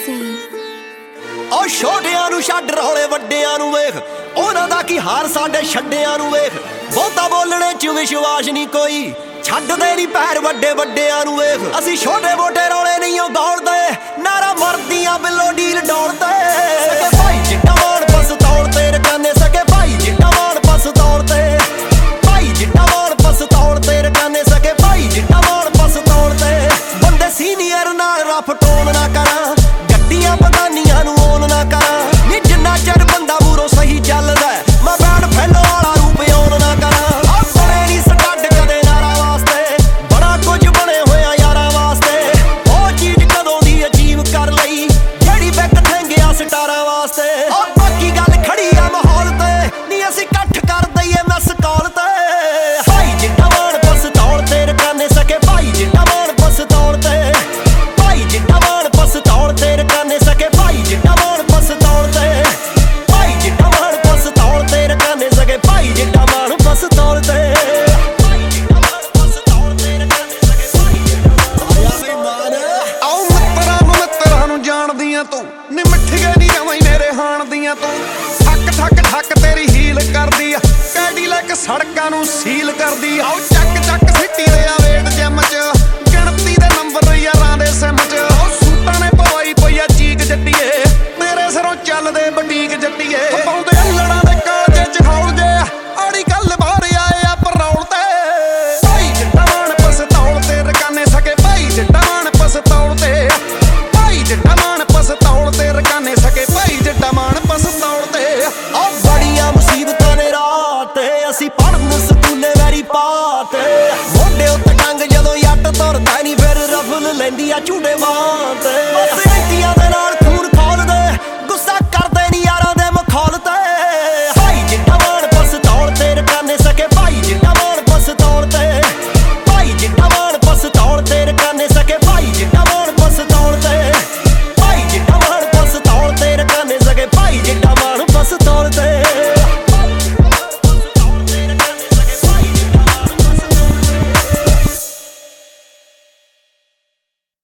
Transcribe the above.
ਉਹ ਛੋਟਿਆਂ ਨੂੰ ਛੱਡ ਰੌਲੇ ਵੱਡਿਆਂ ਨੂੰ ਵੇਖ, ਉਹਨਾਂ ਦਾ ਕੀ ਹਾਰ ਸਾਡੇ ਛੱਡਿਆਂ ਨੂੰ ਵੇਖ। ਬਹੁਤਾ ਬੋਲਣੇ ਚ ਵਿਸ਼ਵਾਸ ਨਹੀਂ ਕੋਈ, ਛੱਡਦੇ ਨਹੀਂ ਪੈਰ ਵੱਡੇ ਵੱਡਿਆਂ ਨੂੰ ਵੇਖ। ਅਸੀਂ ਛੋਟੇ ਮੋਟੇ ਰੌਲੇ ਨਹੀਂ ਉਹ ਗੌਲਦੇ, ਨਾਰਾ ਮਰਦੀਆਂ ਬਿੱਲੋ ਡੀਲ ਡੋਲਦੇ। ਸਕੇ ਭਾਈ ਜਿੱਡਾ ਮਾਣ ਪਸਤੌਲ ਤੇ ਰਕਾਨੇ, ਸਕੇ ਭਾਈ ਜਿੱਡਾ ਮਾਣ ਪਸਤੌਲ ਤੇ, ਭਾਈ ਜਿੱਡਾ ਮਾਣ ਪਸਤੌਲ ਤੇ ਰਕਾਨੇ, ਸਕੇ ਭਾਈ ਜਿੱਡਾ ਮਾਣ ਪਸਤੌਲ ਤੇ। ਬੰਦੇ ਸੀਨੀਅਰ ਨਾਲ ਰਫ ਟੋਨ ਨਾ ਕਰਾਂ, ਗੱਡੀਆਂ ਬਗਾਨੀਆਂ ਨੂੰ ਓਨ ਨਾ ਕਰਾਂ। ਨੀ ਜਿੰਨਾ ਚਿਰ ਬੰਦਾ ਮੂਰੋਂ ਸਹੀ ਚੱਲਦਾ, ਮੈਂ ਬੈਡ ਫੈਲੋ ਵਾਲਾ ਰੂਪ ਓਨ ਨਾ ਕਰਾਂ। ਆ ਬਣੇ ਨੀ ਸਟੱਡ ਕਦੇ ਨਾਰਾ ਵਾਸਤੇ, ਬੜਾ ਕੁਝ ਬਣੇ ਹੋਇਆ ਯਾਰਾਂ ਵਾਸਤੇ। ਉਹ ਚੀਜ਼ ਕਦੋਂ ਦੀ ਅਜੀਬ ਕਰ ਲਈ, ਜਿਹੜੀ ਬੈਕ ਥੈਂਗਿਆ ਸਟਾਰਾਂ ਵਾਸਤੇ। ਆ ਬਾਕੀ ਗੱਲ ਖੜੀ ਆ ਮਾਹੌਲ ਤੇ, ਨੀ ਅਸੀਂ ਇਕੱਠ ਕਰ ਦਈਏ ਮਿਸ ਕਾਲ ਤੇ। ਭਾਈ ਜਿੱਡਾ ਮਾਣ ਪਸਤੌਲ ਤੇ ਰਕਾਨੇ, ਸਕੇ ਭਾਈ ਜਿੱਡਾ ਮਾਣ ਪਸਤੌਲ ਤੇ, ਭਾਈ ਜਿੱਡਾ ਮਾਣ ਪਸਤੌਲ ਤੇ ਰਕਾਨੇ, ਸਕੇ ਭਾਈ ਜਿੱਡਾ ਮਾਣ ਪਸਤੌਲ ਤੇ, ਭਾਈ ਜਿੱਡਾ ਮਾਣ ਪਸਤੌਲ ਤੇ ਰਕਾਨੇ, ਸਕੇ ਭਾਈ ਜਿੱਡਾ ਮਾਣ ਪਸਤੌਲ ਤੇ। ਆਓ ਮਿੱਤਰਾਂ ਨੂੰ ਜਾਣਦੀਆਂ ਤੂੰ, ਨੀ ਮਿੱਠੀਏ ਨੀ ਜਮਾਂ ਹੀ ਮੇਰੇ ਹਾਣ ਦੀਆਂ ਤੂੰ। ਠੱਕ ਠੱਕ ਠੱਕ ਤੇਰੀ ਹੀਲ ਕਰਦੀ ਆ, ਕੈਡੀਲੈਕ ਸੜਕਾਂ ਨੂੰ ਸੀਲ ਕਰਦੀ ਆ। ਆਓ ਚੱਕ ਚੱਕ ਸਿੱਟੀ ਦੇ ਆ ਵੇਟ ਜਿਮ ਚ, ਗਿਣਤੀ ਦੇ ਨੰਬਰ ਯਾਰਾਂ ਦੇ ਸਿਮ ਚ। ਉਹ ਸੂਟਾਂ ਨੇ ਪਵਾਈ ਪਈ ਆ ਚੀਕ ਜੱਟੀਏ, ਮੇਰੇ ਸਿਰੋਂ ਚੱਲਦੇ ਬਟੀਕ ਜੱਟੀਏ। ਪਾਉਂਦੇ ਲੜਾਂ ਦੇ ਕਾਲਜੇ ਚ ਖੌਲ ਜੇ, ਆੜੀ ਗੱਲ ਬਾਹਰ ਆਏ ਆ ਪਰੌਲ ਤੇ। ਭਾਈ ਜਿੱਡਾ ਮਾਣ ਪਸਤੌਲ ਤੇ ਰਕਾਨੇ, ਸਕੇ ਭਾਈ ਜਿੱਡਾ ਮਾਣ ਪਸਤੌਲ ਤੇ, ਭਾਈ ਜਿੱਡਾ ਮਾਣ ਪਸਤੌਲ ਤੇ ਰਕਾਨੇ, ਸਕੇ ਭਾਈ ਜਿੱਡਾ ਮਾਣ ਪਸਤੌਲ ਤੇ। ਆ ਬੜੀਆਂ ਮੁਸੀਬਤਾਂ ਨੇ ਰਾਤ ਤੇ, ਅਸੀਂ ਪੜ੍ਹਨ ਸਕੂਲੇ ਵੈਰੀ ਪਾਤੇ। ਮੋਢੇ ਉੱਤੇ ਟੰਗ ਜਦੋਂ ਜੱਟ ਤੁਰਦਾ ਨੀ, ਫਿਰ ਰਫਲ ਲੈਂਦੀ ਆ ਝੂਟੇ ਬਾਂਹ ਤੇ।